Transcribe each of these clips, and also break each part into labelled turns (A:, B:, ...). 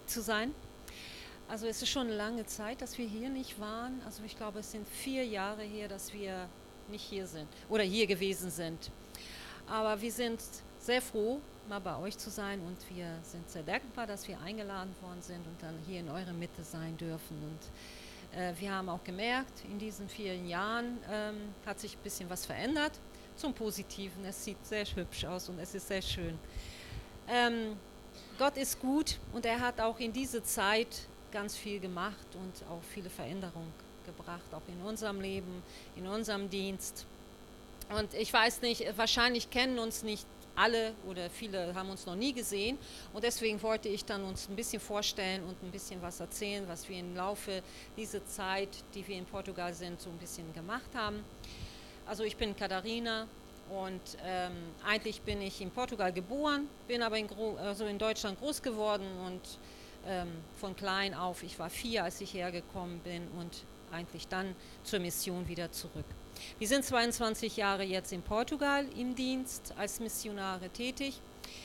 A: zu sein. Also es ist schon eine lange Zeit, dass wir hier nicht waren. Also ich glaube, es sind 4 Jahre her, dass wir nicht hier sind oder hier gewesen sind. Aber wir sind sehr froh, mal bei euch zu sein, und wir sind sehr dankbar, dass wir eingeladen worden sind und dann hier in eurer Mitte sein dürfen. Und wir haben auch gemerkt, in diesen 4 Jahren hat sich ein bisschen was verändert zum Positiven. Es sieht sehr hübsch aus und es ist sehr schön. Gott ist gut und er hat auch in dieser Zeit ganz viel gemacht und auch viele Veränderungen gebracht, auch in unserem Leben, in unserem Dienst. Und ich weiß nicht, wahrscheinlich kennen uns nicht alle oder viele haben uns noch nie gesehen, und deswegen wollte ich dann uns ein bisschen vorstellen und ein bisschen was erzählen, was wir im Laufe dieser Zeit, die wir in Portugal sind, so ein bisschen gemacht haben. Also ich bin Katharina und eigentlich bin ich in Portugal geboren, bin aber in Deutschland groß geworden und von klein auf, ich war 4, als ich hergekommen bin, und eigentlich dann zur Mission wieder zurück. Wir sind 22 Jahre jetzt in Portugal im Dienst als Missionare tätig.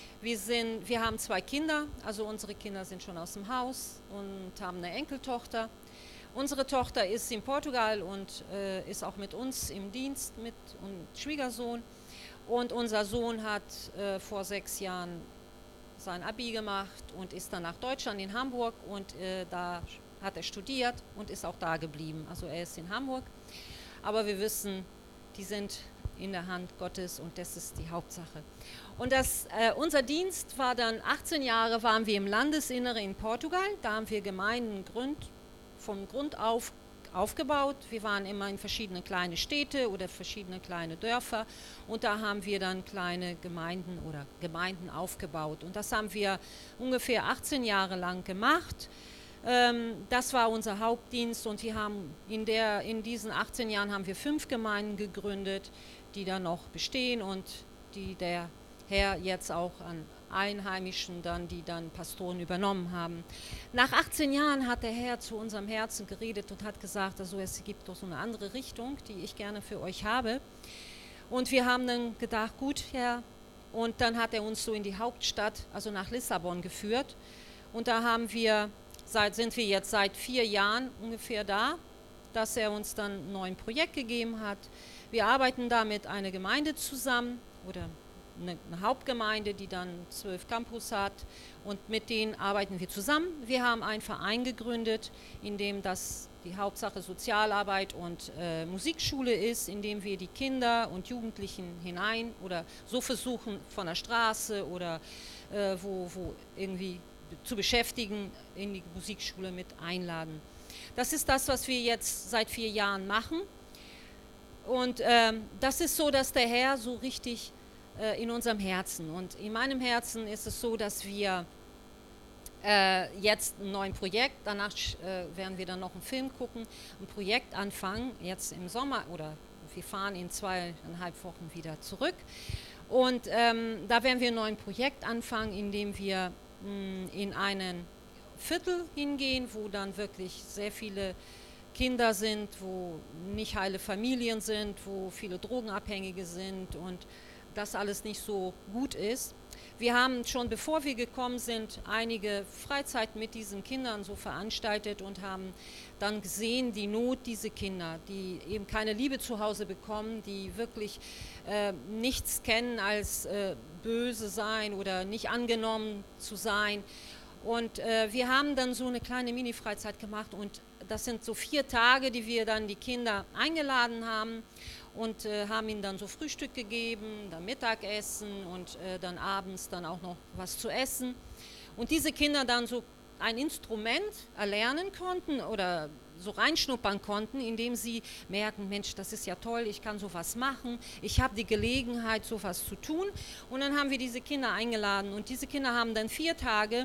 A: Wir haben 2 Kinder, also unsere Kinder sind schon aus dem Haus und haben eine Enkeltochter. Unsere Tochter ist in Portugal und ist auch mit uns im Dienst, mit und Schwiegersohn. Und unser Sohn hat vor 6 Jahren sein Abi gemacht und ist dann nach Deutschland in Hamburg, und da hat er studiert und ist auch da geblieben. Also er ist in Hamburg. Aber wir wissen, die sind in der Hand Gottes und das ist die Hauptsache. Und unser Dienst war dann 18 Jahre, waren wir im Landesinneren in Portugal. Da haben wir Gemeinden von Grund auf aufgebaut. Wir waren immer in verschiedene kleine Städte oder verschiedene kleine Dörfer, und da haben wir dann kleine Gemeinden aufgebaut. Und das haben wir ungefähr 18 Jahre lang gemacht. Das war unser Hauptdienst, und wir haben in diesen 18 Jahren haben wir 5 Gemeinden gegründet, die dann noch bestehen und die der Herr jetzt auch an Einheimischen die dann Pastoren übernommen haben. Nach 18 Jahren hat der Herr zu unserem Herzen geredet und hat gesagt, also es gibt doch so eine andere Richtung, die ich gerne für euch habe. Und wir haben dann gedacht, gut, Herr, und dann hat er uns so in die Hauptstadt, also nach Lissabon geführt, und da sind wir jetzt seit 4 Jahren ungefähr da, dass er uns dann ein neues Projekt gegeben hat. Wir arbeiten da mit einer Gemeinde zusammen oder eine Hauptgemeinde, die dann 12 Campus hat, und mit denen arbeiten wir zusammen. Wir haben einen Verein gegründet, in dem das die Hauptsache Sozialarbeit und Musikschule ist, in dem wir die Kinder und Jugendlichen hinein oder so versuchen von der Straße oder wo irgendwie zu beschäftigen, in die Musikschule mit einladen. Das ist das, was wir jetzt seit 4 Jahren machen. Und das ist so, dass der Herr so richtig in unserem Herzen, und in meinem Herzen ist es so, dass wir jetzt ein neues Projekt, danach werden wir dann noch einen Film gucken, ein Projekt anfangen, jetzt im Sommer, oder wir fahren in 2,5 Wochen wieder zurück. Und da werden wir ein neues Projekt anfangen, in dem wir in einen Viertel hingehen, wo dann wirklich sehr viele Kinder sind, wo nicht heile Familien sind, wo viele Drogenabhängige sind und das alles nicht so gut ist. Wir haben schon, bevor wir gekommen sind, einige Freizeiten mit diesen Kindern so veranstaltet und haben dann gesehen, die Not dieser Kinder, die eben keine Liebe zu Hause bekommen, die wirklich nichts kennen als böse sein oder nicht angenommen zu sein. Und wir haben dann so eine kleine Mini-Freizeit gemacht, und das sind so 4 Tage, die wir dann die Kinder eingeladen haben und haben ihnen dann so Frühstück gegeben, dann Mittagessen und dann abends dann auch noch was zu essen. Und diese Kinder dann so ein Instrument erlernen konnten oder so reinschnuppern konnten, indem sie merken, Mensch, das ist ja toll, ich kann sowas machen, ich habe die Gelegenheit, sowas zu tun. Und dann haben wir diese Kinder eingeladen, und diese Kinder haben dann 4 Tage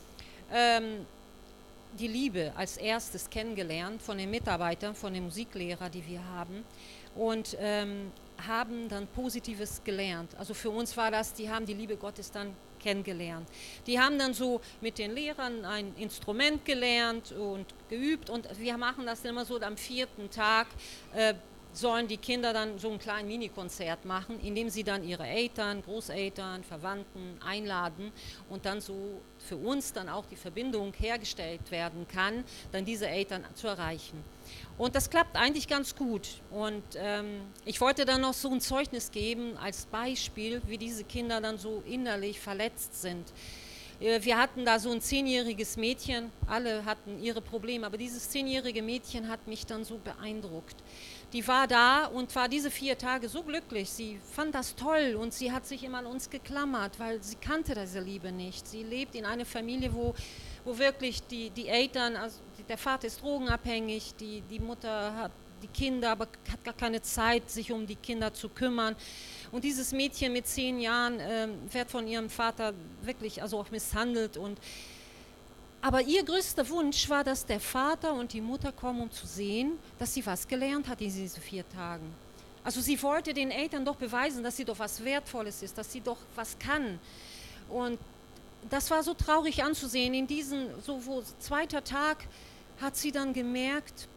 A: die Liebe als erstes kennengelernt von den Mitarbeitern, von den Musiklehrer, die wir haben, und haben dann Positives gelernt. Also für uns war das, die haben die Liebe Gottes dann kennengelernt. Die haben dann so mit den Lehrern ein Instrument gelernt und geübt, und wir machen das immer so am 4. Tag, sollen die Kinder dann so ein kleines Mini-Konzert machen, indem sie dann ihre Eltern, Großeltern, Verwandten einladen und dann so für uns dann auch die Verbindung hergestellt werden kann, dann diese Eltern zu erreichen. Und das klappt eigentlich ganz gut. Und ich wollte dann noch so ein Zeugnis geben als Beispiel, wie diese Kinder dann so innerlich verletzt sind. Wir hatten da so ein 10-jähriges Mädchen, alle hatten ihre Probleme, aber dieses 10-jährige Mädchen hat mich dann so beeindruckt. Die war da und war diese 4 Tage so glücklich. Sie fand das toll und sie hat sich immer an uns geklammert, weil sie kannte diese Liebe nicht. Sie lebt in einer Familie, wo wirklich die Eltern, also der Vater ist drogenabhängig, die Mutter hat die Kinder, aber hat gar keine Zeit, sich um die Kinder zu kümmern. Und dieses Mädchen mit 10 Jahren wird von ihrem Vater wirklich also auch misshandelt. Aber ihr größter Wunsch war, dass der Vater und die Mutter kommen, um zu sehen, dass sie was gelernt hat in diesen 4 Tagen. Also sie wollte den Eltern doch beweisen, dass sie doch was Wertvolles ist, dass sie doch was kann. Und das war so traurig anzusehen. In diesem so zweiter Tag hat sie dann gemerkt,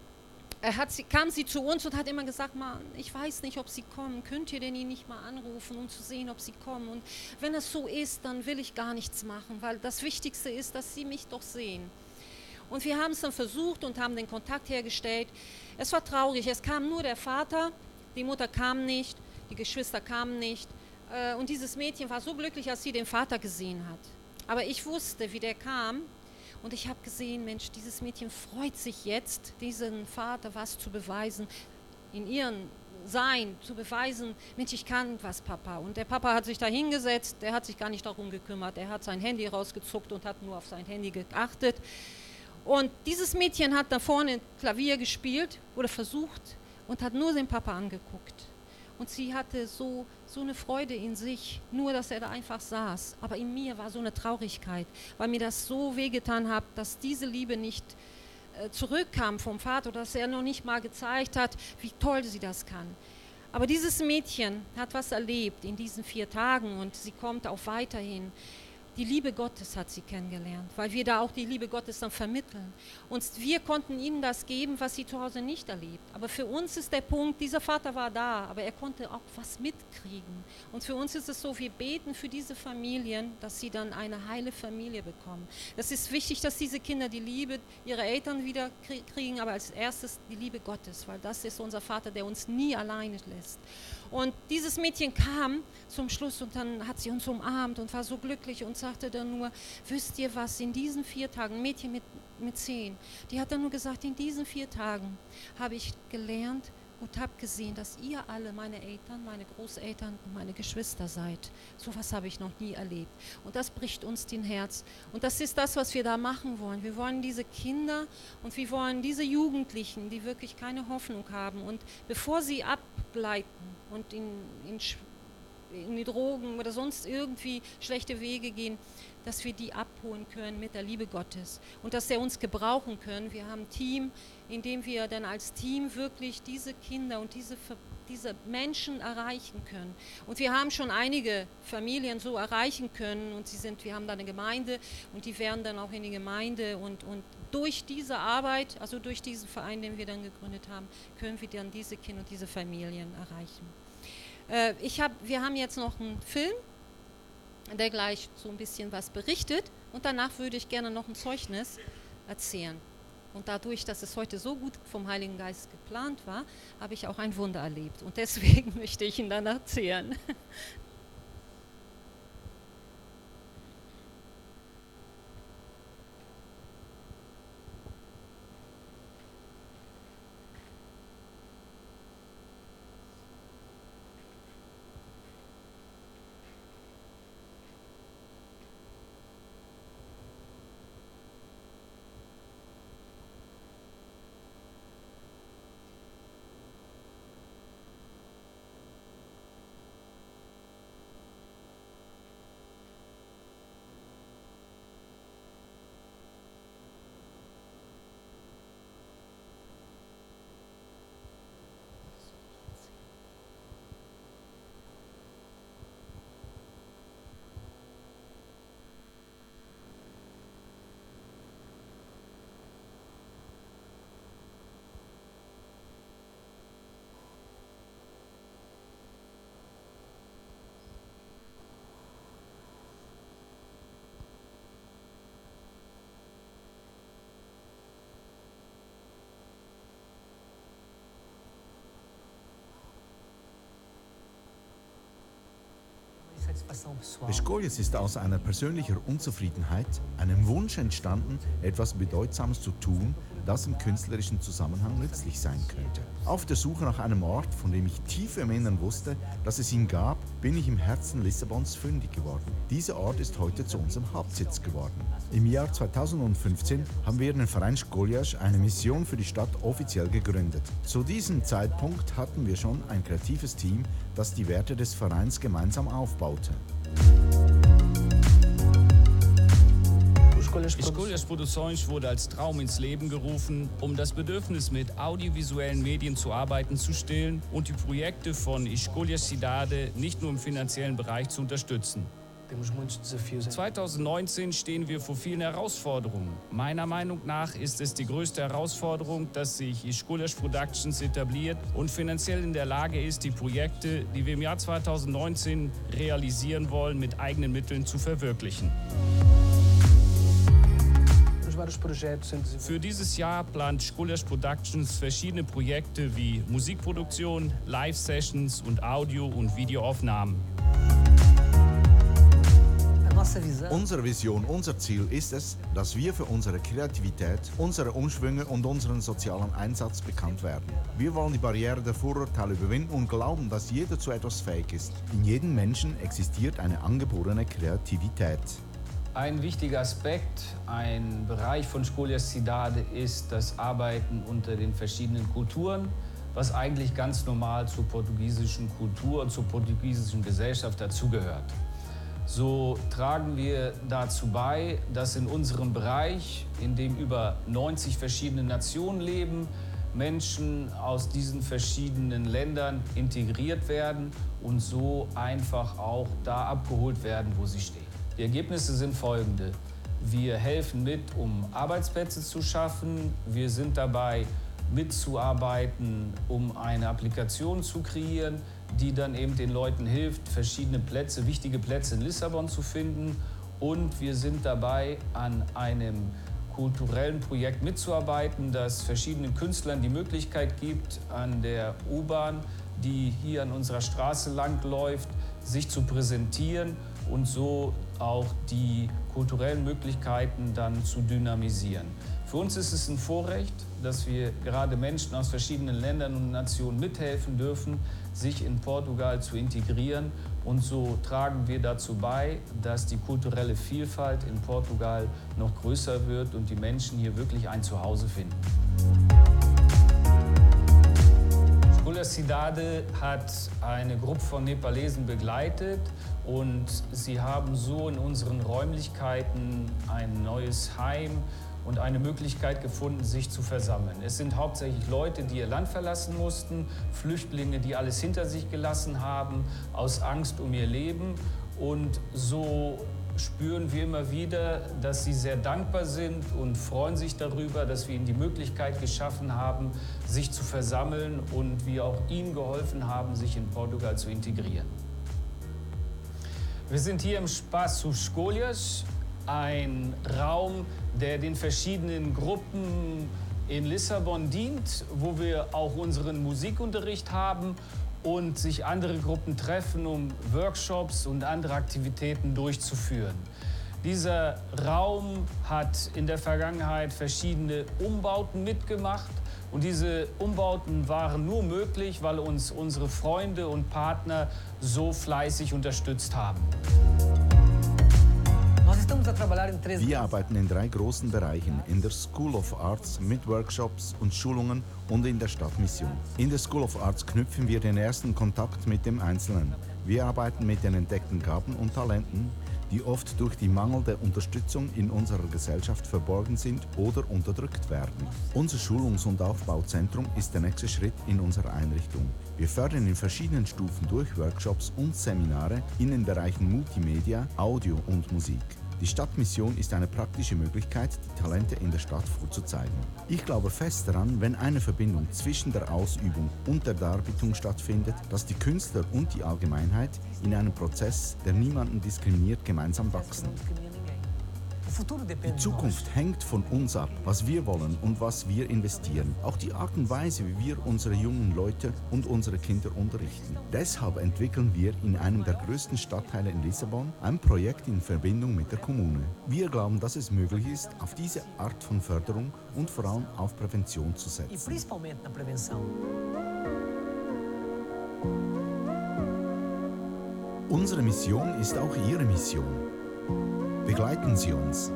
A: kam sie zu uns und hat immer gesagt, Mann, ich weiß nicht, ob sie kommen. Könnt ihr denn ihn nicht mal anrufen, um zu sehen, ob sie kommen? Und wenn es so ist, dann will ich gar nichts machen, weil das Wichtigste ist, dass sie mich doch sehen. Und wir haben es dann versucht und haben den Kontakt hergestellt. Es war traurig, es kam nur der Vater, die Mutter kam nicht, die Geschwister kamen nicht. Und dieses Mädchen war so glücklich, als sie den Vater gesehen hat. Aber ich wusste, wie der kam. Und ich habe gesehen, Mensch, dieses Mädchen freut sich jetzt, diesem Vater was zu beweisen, in ihrem Sein zu beweisen, Mensch, ich kann was, Papa. Und der Papa hat sich da hingesetzt, der hat sich gar nicht darum gekümmert, er hat sein Handy rausgezuckt und hat nur auf sein Handy geachtet. Und dieses Mädchen hat da vorne Klavier gespielt oder versucht und hat nur den Papa angeguckt. Und sie hatte so eine Freude in sich, nur dass er da einfach saß. Aber in mir war so eine Traurigkeit, weil mir das so wehgetan hat, dass diese Liebe nicht zurückkam vom Vater, dass er noch nicht mal gezeigt hat, wie toll sie das kann. Aber dieses Mädchen hat was erlebt in diesen 4 Tagen und sie kommt auch weiterhin. Die Liebe Gottes hat sie kennengelernt, weil wir da auch die Liebe Gottes dann vermitteln. Und wir konnten ihnen das geben, was sie zu Hause nicht erlebt. Aber für uns ist der Punkt, dieser Vater war da, aber er konnte auch was mitkriegen. Und für uns ist es so, wir beten für diese Familien, dass sie dann eine heile Familie bekommen. Es ist wichtig, dass diese Kinder die Liebe ihrer Eltern wieder kriegen, aber als erstes die Liebe Gottes, weil das ist unser Vater, der uns nie alleine lässt. Und dieses Mädchen kam zum Schluss und dann hat sie uns umarmt und war so glücklich und sagte dann nur, wisst ihr was, in diesen 4 Tagen, ein Mädchen mit 10, die hat dann nur gesagt, in diesen 4 Tagen habe ich gelernt und habe gesehen, dass ihr alle, meine Eltern, meine Großeltern und meine Geschwister seid. So was habe ich noch nie erlebt. Und das bricht uns den Herz. Und das ist das, was wir da machen wollen. Wir wollen diese Kinder und wir wollen diese Jugendlichen, die wirklich keine Hoffnung haben. Und bevor sie abgleiten und in die Drogen oder sonst irgendwie schlechte Wege gehen, dass wir die abholen können mit der Liebe Gottes und dass er uns gebrauchen können. Wir haben ein Team, in dem wir dann als Team wirklich diese Kinder und diese Menschen erreichen können. Und wir haben schon einige Familien so erreichen können und wir haben da eine Gemeinde und die werden dann auch in die Gemeinde und durch diese Arbeit, also durch diesen Verein, den wir dann gegründet haben, können wir dann diese Kinder und diese Familien erreichen. Wir haben jetzt noch einen Film, der gleich so ein bisschen was berichtet und danach würde ich gerne noch ein Zeugnis erzählen. Und dadurch, dass es heute so gut vom Heiligen Geist geplant war, habe ich auch ein Wunder erlebt und deswegen möchte ich ihn dann erzählen.
B: Escolhas ist aus einer persönlicher Unzufriedenheit, einem Wunsch entstanden, etwas Bedeutsames zu tun, das im künstlerischen Zusammenhang nützlich sein könnte. Auf der Suche nach einem Ort, von dem ich tief im Innern wusste, dass es ihn gab, bin ich im Herzen Lissabons fündig geworden. Dieser Ort ist heute zu unserem Hauptsitz geworden. Im Jahr 2015 haben wir den Verein Escolhas, eine Mission für die Stadt, offiziell gegründet. Zu diesem Zeitpunkt hatten wir schon ein kreatives Team, das die Werte des Vereins gemeinsam aufbaute.
C: Escolhas Produções wurde als Traum ins Leben gerufen, um das Bedürfnis mit audiovisuellen Medien zu arbeiten zu stillen und die Projekte von Escolhas Cidade nicht nur im finanziellen Bereich zu unterstützen. 2019 stehen wir vor vielen Herausforderungen. Meiner Meinung nach ist es die größte Herausforderung, dass sich Escolhas Productions etabliert und finanziell in der Lage ist, die Projekte, die wir im Jahr 2019 realisieren wollen, mit eigenen Mitteln zu verwirklichen. Für dieses Jahr plant Escolhas Productions verschiedene Projekte wie Musikproduktion, Live-Sessions und Audio- und Videoaufnahmen.
B: Unsere Vision, unser Ziel ist es, dass wir für unsere Kreativität, unsere Umschwünge und unseren sozialen Einsatz bekannt werden. Wir wollen die Barriere der Vorurteile überwinden und glauben, dass jeder zu etwas fähig ist. In jedem Menschen existiert eine angeborene Kreativität.
D: Ein wichtiger Aspekt, ein Bereich von Escolhas Cidade ist das Arbeiten unter den verschiedenen Kulturen, was eigentlich ganz normal zur portugiesischen Kultur und zur portugiesischen Gesellschaft dazugehört. So tragen wir dazu bei, dass in unserem Bereich, in dem über 90 verschiedene Nationen leben, Menschen aus diesen verschiedenen Ländern integriert werden und so einfach auch da abgeholt werden, wo sie stehen. Die Ergebnisse sind folgende. Wir helfen mit, um Arbeitsplätze zu schaffen. Wir sind dabei, mitzuarbeiten, um eine Applikation zu kreieren, die dann eben den Leuten hilft, verschiedene Plätze, wichtige Plätze in Lissabon zu finden. Und wir sind dabei, an einem kulturellen Projekt mitzuarbeiten, das verschiedenen Künstlern die Möglichkeit gibt, an der U-Bahn, die hier an unserer Straße lang läuft, sich zu präsentieren und so auch die kulturellen Möglichkeiten dann zu dynamisieren. Für uns ist es ein Vorrecht, dass wir gerade Menschen aus verschiedenen Ländern und Nationen mithelfen dürfen, sich in Portugal zu integrieren. Und so tragen wir dazu bei, dass die kulturelle Vielfalt in Portugal noch größer wird und die Menschen hier wirklich ein Zuhause finden. Escolhas Cidade hat eine Gruppe von Nepalesen begleitet und sie haben so in unseren Räumlichkeiten ein neues Heim und eine Möglichkeit gefunden, sich zu versammeln. Es sind hauptsächlich Leute, die ihr Land verlassen mussten, Flüchtlinge, die alles hinter sich gelassen haben, aus Angst um ihr Leben. Und so spüren wir immer wieder, dass sie sehr dankbar sind und freuen sich darüber, dass wir ihnen die Möglichkeit geschaffen haben, sich zu versammeln und wir auch ihnen geholfen haben, sich in Portugal zu integrieren. Wir sind hier im Espaço Escolhas, ein Raum, der den verschiedenen Gruppen in Lissabon dient, wo wir auch unseren Musikunterricht haben und sich andere Gruppen treffen, um Workshops und andere Aktivitäten durchzuführen. Dieser Raum hat in der Vergangenheit verschiedene Umbauten mitgemacht und diese Umbauten waren nur möglich, weil uns unsere Freunde und Partner so fleißig unterstützt haben.
B: Wir arbeiten in 3 großen Bereichen, in der School of Arts mit Workshops und Schulungen und in der Stadtmission. In der School of Arts knüpfen wir den ersten Kontakt mit dem Einzelnen. Wir arbeiten mit den entdeckten Gaben und Talenten, die oft durch die mangelnde Unterstützung in unserer Gesellschaft verborgen sind oder unterdrückt werden. Unser Schulungs- und Aufbauzentrum ist der nächste Schritt in unserer Einrichtung. Wir fördern in verschiedenen Stufen durch Workshops und Seminare in den Bereichen Multimedia, Audio und Musik. Die Stadtmission ist eine praktische Möglichkeit, die Talente in der Stadt vorzuzeigen. Ich glaube fest daran, wenn eine Verbindung zwischen der Ausübung und der Darbietung stattfindet, dass die Künstler und die Allgemeinheit in einem Prozess, der niemanden diskriminiert, gemeinsam wachsen. Die Zukunft hängt von uns ab, was wir wollen und was wir investieren. Auch die Art und Weise, wie wir unsere jungen Leute und unsere Kinder unterrichten. Deshalb entwickeln wir in einem der größten Stadtteile in Lissabon ein Projekt in Verbindung mit der Kommune. Wir glauben, dass es möglich ist, auf diese Art von Förderung und vor allem auf Prävention zu setzen. Unsere Mission ist auch Ihre Mission. Begleiten Sie uns.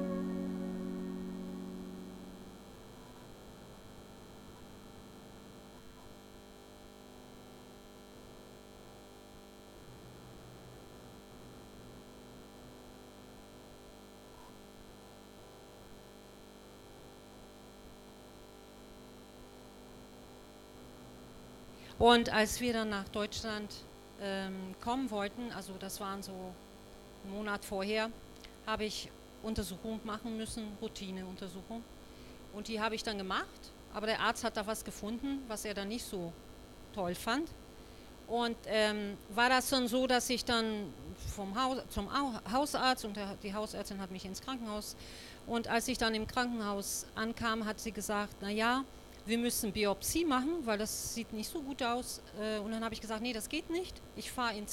A: Und als wir dann nach Deutschland kommen wollten, also das waren so einen Monat vorher, habe ich Untersuchung machen müssen, Routineuntersuchung. Und die habe ich dann gemacht, aber der Arzt hat da was gefunden, was er dann nicht so toll fand. Und war das dann so, dass ich dann zum Hausarzt, und die Hausärztin hat mich ins Krankenhaus, und als ich dann im Krankenhaus ankam, hat sie gesagt, naja, wir müssen Biopsie machen, weil das sieht nicht so gut aus. Und dann habe ich gesagt, nee, das geht nicht. Ich fahre in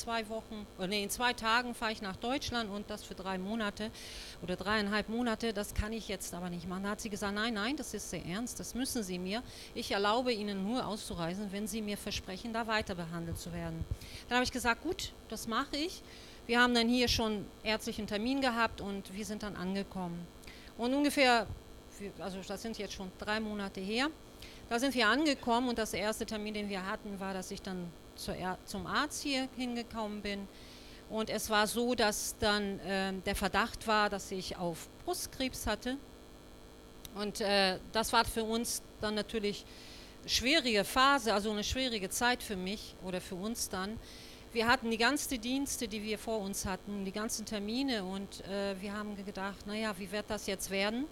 A: 2 Tagen fahre ich nach Deutschland und das für 3 Monate oder 3,5 Monate. Das kann ich jetzt aber nicht machen. Da hat sie gesagt, nein, das ist sehr ernst, das müssen Sie mir. Ich erlaube Ihnen nur auszureisen, wenn Sie mir versprechen, da weiter behandelt zu werden. Dann habe ich gesagt, gut, das mache ich. Wir haben dann hier schon ärztlichen Termin gehabt und wir sind dann angekommen. Und ungefähr, also das sind jetzt schon 3 Monate her, da sind wir angekommen und das erste Termin, den wir hatten, war, dass ich dann zum Arzt hier hingekommen bin. Und es war so, dass dann der Verdacht war, dass ich auf Brustkrebs hatte. Und das war für uns dann natürlich eine schwierige Phase, also eine schwierige Zeit für mich oder für uns dann. Wir hatten die ganzen Dienste, die wir vor uns hatten, die ganzen Termine und wir haben gedacht, naja, wie wird das jetzt werden?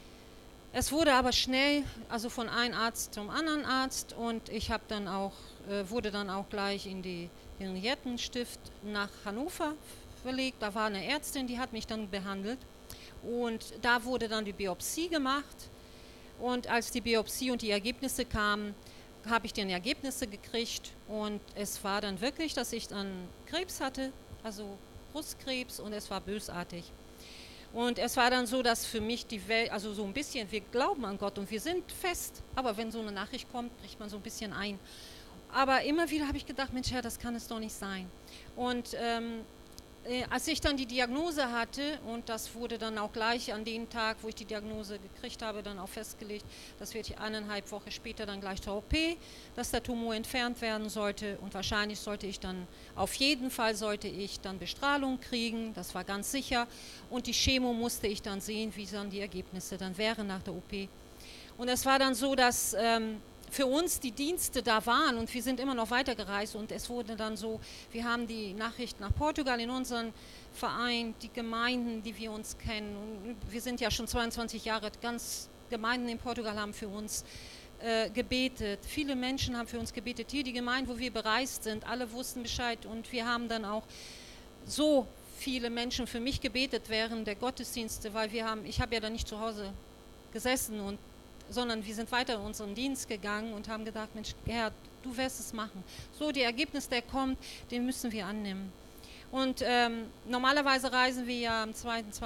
A: Es wurde aber schnell, also von einem Arzt zum anderen Arzt und ich habe dann auch, wurde dann auch gleich in die Henriettenstift nach Hannover verlegt. Da war eine Ärztin, die hat mich dann behandelt und da wurde dann die Biopsie gemacht und als die Biopsie und die Ergebnisse kamen, habe ich dann Ergebnisse gekriegt und es war dann wirklich, dass ich dann Krebs hatte, also Brustkrebs und es war bösartig. Und es war dann so, dass für mich die Welt, also so ein bisschen, wir glauben an Gott und wir sind fest, aber wenn so eine Nachricht kommt, bricht man so ein bisschen ein. Aber immer wieder habe ich gedacht, Mensch, Herr, das kann es doch nicht sein. Und als ich dann die Diagnose hatte, und das wurde dann auch gleich an dem Tag, wo ich die Diagnose gekriegt habe, dann auch festgelegt, das wird 1,5 Wochen später dann gleich zur OP, dass der Tumor entfernt werden sollte und wahrscheinlich auf jeden Fall sollte ich dann Bestrahlung kriegen, das war ganz sicher und die Chemo musste ich dann sehen, wie dann die Ergebnisse dann wären nach der OP. Und es war dann so, dass für uns die Dienste da waren und wir sind immer noch weitergereist und es wurde dann so, wir haben die Nachricht nach Portugal in unseren Verein, die Gemeinden, die wir uns kennen, und wir sind ja schon 22 Jahre, ganz Gemeinden in Portugal haben für uns gebetet, viele Menschen haben für uns gebetet, hier die Gemeinde, wo wir bereist sind, alle wussten Bescheid und wir haben dann auch so viele Menschen für mich gebetet während der Gottesdienste, weil ich habe ja dann nicht zu Hause gesessen sondern wir sind weiter in unseren Dienst gegangen und haben gedacht, Mensch, Herr, du wirst es machen. So, der Ergebnis, der kommt, den müssen wir annehmen. Und normalerweise reisen wir ja am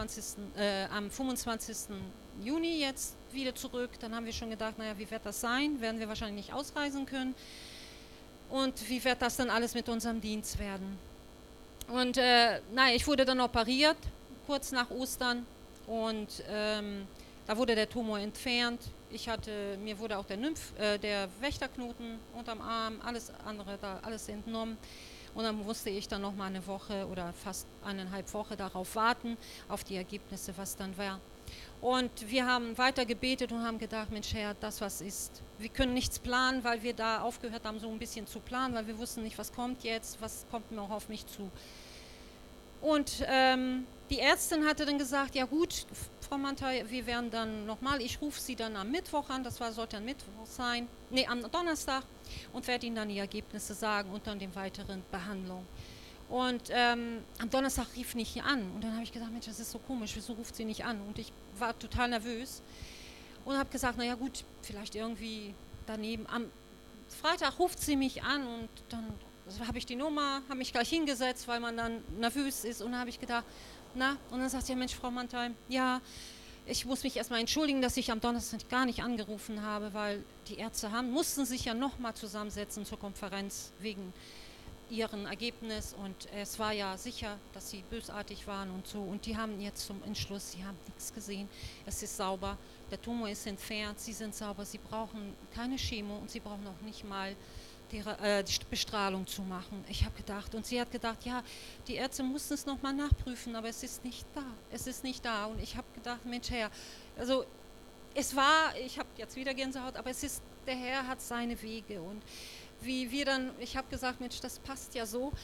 A: 25. Juni jetzt wieder zurück. Dann haben wir schon gedacht, naja, wie wird das sein? Werden wir wahrscheinlich nicht ausreisen können. Und wie wird das dann alles mit unserem Dienst werden? Und ich wurde dann operiert, kurz nach Ostern. Und da wurde der Tumor entfernt. Mir wurde auch der Wächterknoten unterm Arm, alles andere, alles entnommen. Und dann musste ich dann noch mal eine Woche oder fast 1,5 Wochen darauf warten, auf die Ergebnisse, was dann war. Und wir haben weiter gebetet und haben gedacht, Mensch, Herr, das was ist. Wir können nichts planen, weil wir da aufgehört haben, so ein bisschen zu planen, weil wir wussten nicht, was kommt jetzt, was kommt noch auf mich zu. Und die Ärztin hatte dann gesagt, ja gut, Frau Mantei, wir werden dann nochmal, ich rufe Sie dann am Mittwoch an, sollte am Mittwoch sein, am Donnerstag und werde Ihnen dann die Ergebnisse sagen und dann die weiteren Behandlung. Und am Donnerstag rief nicht an. Und dann habe ich gesagt, Mensch, das ist so komisch, wieso ruft sie nicht an? Und ich war total nervös und habe gesagt, naja gut, vielleicht irgendwie daneben. Am Freitag ruft sie mich an und dann habe ich die Nummer, habe mich gleich hingesetzt, weil man dann nervös ist. Und dann habe ich gedacht, na, und dann sagt sie, ja Mensch, Frau Manntheim, ja, ich muss mich erstmal entschuldigen, dass ich am Donnerstag gar nicht angerufen habe, weil die Ärzte mussten sich ja nochmal zusammensetzen zur Konferenz wegen ihren Ergebnis und es war ja sicher, dass sie bösartig waren und so und die haben jetzt zum Entschluss, sie haben nichts gesehen, es ist sauber, der Tumor ist entfernt, sie sind sauber, sie brauchen keine Chemo und sie brauchen auch nicht mal die Bestrahlung zu machen. Ich habe gedacht und sie hat gedacht, ja, die Ärzte mussten es nochmal nachprüfen, aber es ist nicht da und ich habe gedacht, Mensch Herr, also es war, ich habe jetzt wieder Gänsehaut, aber es ist, der Herr hat seine Wege und wie wir dann, ich habe gesagt, Mensch, das passt ja so,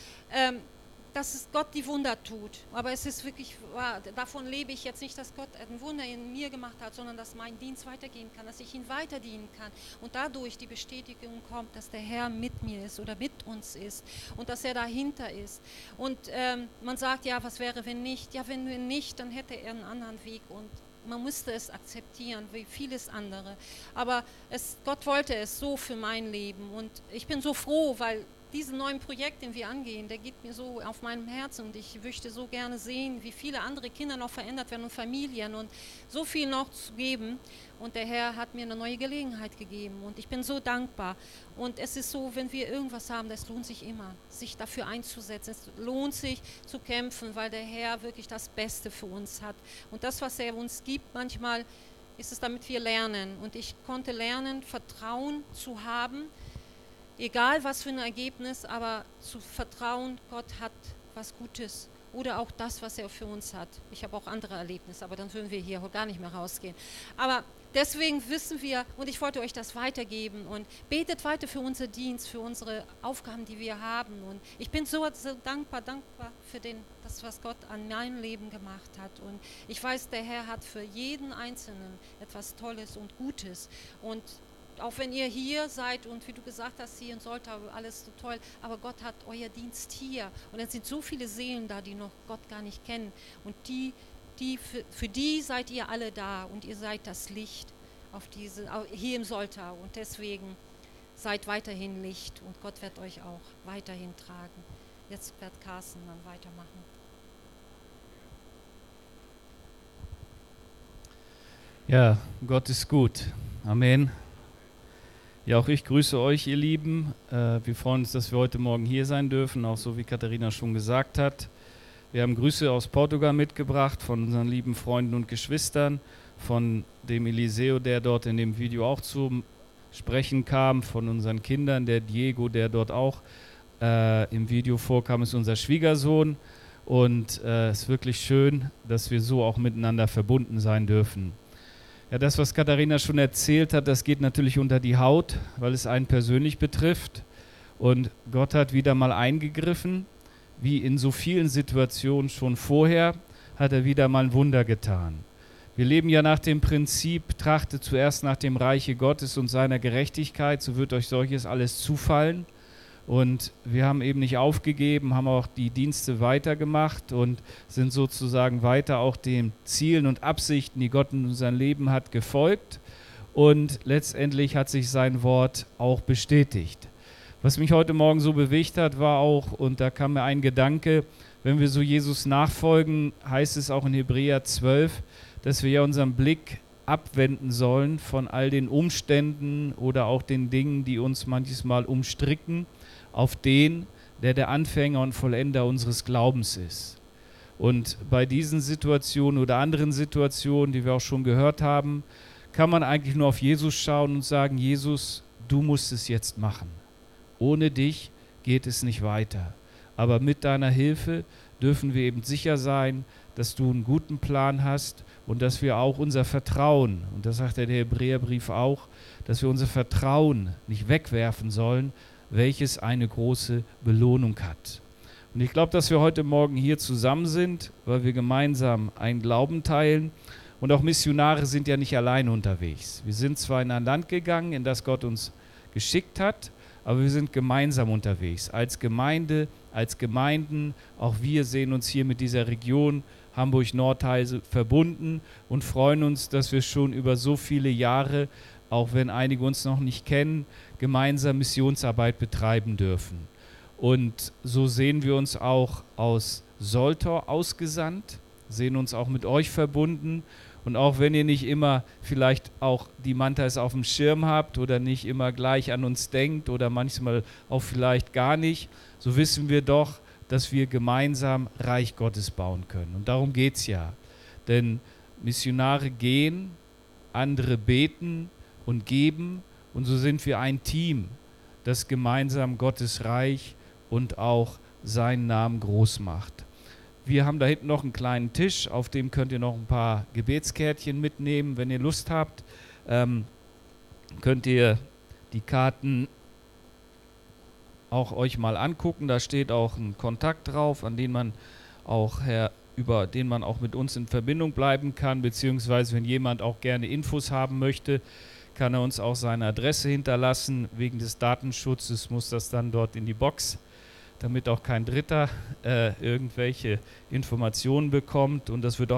A: dass es Gott die Wunder tut. Aber es ist wirklich wahr, davon lebe ich jetzt nicht, dass Gott ein Wunder in mir gemacht hat, sondern dass mein Dienst weitergehen kann, dass ich ihn weiter dienen kann. Und dadurch die Bestätigung kommt, dass der Herr mit mir ist oder mit uns ist und dass er dahinter ist. Und man sagt, ja, was wäre, wenn nicht? Ja, wenn nicht, dann hätte er einen anderen Weg und man musste es akzeptieren, wie vieles andere. Aber Gott wollte es so für mein Leben. Und ich bin so froh, weil diesen neuen Projekt, den wir angehen, der geht mir so auf meinem Herzen. Und ich möchte so gerne sehen, wie viele andere Kinder noch verändert werden und Familien und so viel noch zu geben. Und der Herr hat mir eine neue Gelegenheit gegeben. Und ich bin so dankbar. Und es ist so, wenn wir irgendwas haben, das lohnt sich immer, sich dafür einzusetzen. Es lohnt sich zu kämpfen, weil der Herr wirklich das Beste für uns hat. Und das, was er uns gibt, manchmal ist es, damit wir lernen. Und ich konnte lernen, Vertrauen zu haben, egal was für ein Ergebnis, aber zu vertrauen, Gott hat was Gutes. Oder auch das, was er für uns hat. Ich habe auch andere Erlebnisse, aber dann würden wir hier gar nicht mehr rausgehen. Aber deswegen wissen wir, und ich wollte euch das weitergeben und betet weiter für unser Dienst, für unsere Aufgaben, die wir haben. Und ich bin so dankbar für das, was Gott an meinem Leben gemacht hat. Und ich weiß, der Herr hat für jeden Einzelnen etwas Tolles und Gutes. Und auch wenn ihr hier seid und wie du gesagt hast, hier in Soltau, alles so toll, aber Gott hat euer Dienst hier. Und es sind so viele Seelen da, die noch Gott gar nicht kennen. Und für die seid ihr alle da und ihr seid das Licht hier im Soltau. Und deswegen seid weiterhin Licht und Gott wird euch auch weiterhin tragen. Jetzt wird Carsten dann weitermachen.
C: Ja, Gott ist gut. Amen. Ja, auch ich grüße euch, ihr Lieben. Wir freuen uns, dass wir heute Morgen hier sein dürfen, auch so wie Katharina schon gesagt hat. Wir haben Grüße aus Portugal mitgebracht von unseren lieben Freunden und Geschwistern, von dem Eliseo, der dort in dem Video auch zum Sprechen kam, von unseren Kindern, der Diego, der dort auch im Video vorkam, ist unser Schwiegersohn. Und es ist wirklich schön, dass wir so auch miteinander verbunden sein dürfen. Ja, das, was Katharina schon erzählt hat, das geht natürlich unter die Haut, weil es einen persönlich betrifft. Und Gott hat wieder mal eingegriffen, wie in so vielen Situationen schon vorher, hat er wieder mal ein Wunder getan. Wir leben ja nach dem Prinzip, trachtet zuerst nach dem Reiche Gottes und seiner Gerechtigkeit, so wird euch solches alles zufallen. Und wir haben eben nicht aufgegeben, haben auch die Dienste weitergemacht und sind sozusagen weiter auch den Zielen und Absichten, die Gott in unserem Leben hat, gefolgt. Und letztendlich hat sich sein Wort auch bestätigt. Was mich heute Morgen so bewegt hat, war auch, und da kam mir ein Gedanke, wenn wir so Jesus nachfolgen, heißt es auch in Hebräer 12, dass wir ja unseren Blick abwenden sollen von all den Umständen oder auch den Dingen, die uns manches Mal umstricken, auf den, der Anfänger und Vollender unseres Glaubens ist. Und bei diesen Situationen oder anderen Situationen, die wir auch schon gehört haben, kann man eigentlich nur auf Jesus schauen und sagen, Jesus, du musst es jetzt machen. Ohne dich geht es nicht weiter. Aber mit deiner Hilfe dürfen wir eben sicher sein, dass du einen guten Plan hast und dass wir auch unser Vertrauen, und das sagt der Hebräerbrief auch, dass wir unser Vertrauen nicht wegwerfen sollen, welches eine große Belohnung hat. Und ich glaube, dass wir heute Morgen hier zusammen sind, weil wir gemeinsam einen Glauben teilen. Und auch Missionare sind ja nicht alleine unterwegs. Wir sind zwar in ein Land gegangen, in das Gott uns geschickt hat, aber wir sind gemeinsam unterwegs. Als Gemeinde, als Gemeinden, auch wir sehen uns hier mit dieser Region Hamburg-Nordheide verbunden und freuen uns, dass wir schon über so viele Jahre, auch wenn einige uns noch nicht kennen, gemeinsam Missionsarbeit betreiben dürfen. Und so sehen wir uns auch aus Soltau ausgesandt, sehen uns auch mit euch verbunden. Und auch wenn ihr nicht immer vielleicht auch die Mantas auf dem Schirm habt oder nicht immer gleich an uns denkt oder manchmal auch vielleicht gar nicht, so wissen wir doch, dass wir gemeinsam Reich Gottes bauen können. Und darum geht es ja. Denn Missionare gehen, andere beten und geben. Und so sind wir ein Team, das gemeinsam Gottes Reich und auch seinen Namen groß macht. Wir haben da hinten noch einen kleinen Tisch, auf dem könnt ihr noch ein paar Gebetskärtchen mitnehmen. Wenn ihr Lust habt, könnt ihr die Karten auch euch mal angucken. Da steht auch ein Kontakt drauf, an den man auch über den man auch mit uns in Verbindung bleiben kann, beziehungsweise wenn jemand auch gerne Infos haben möchte, kann er uns auch seine Adresse hinterlassen. Wegen des Datenschutzes muss das dann dort in die Box, damit auch kein Dritter irgendwelche Informationen bekommt. Und das wird auch